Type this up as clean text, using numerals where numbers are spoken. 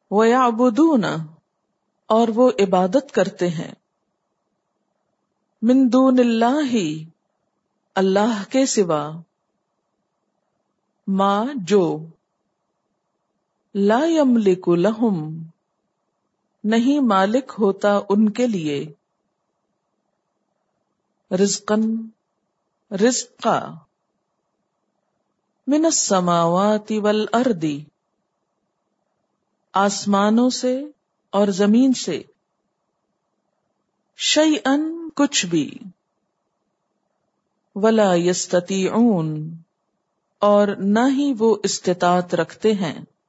वयअबुदून, और वो इबादत करते हैं, मिन दूनिल्लाहि, अल्लाह के सिवा, मा जो, ला यमलिकु लहुम, नहीं मालिक होता उनके लिए, रिज़्क़न, रिज़्क़ा, मिनस समावाति वल अर्दी, आसमानों से और जमीन से, शैअन, कुछ भी, वला यस्ततीऊन, और न ही वो इस्तिताअत रखते हैं,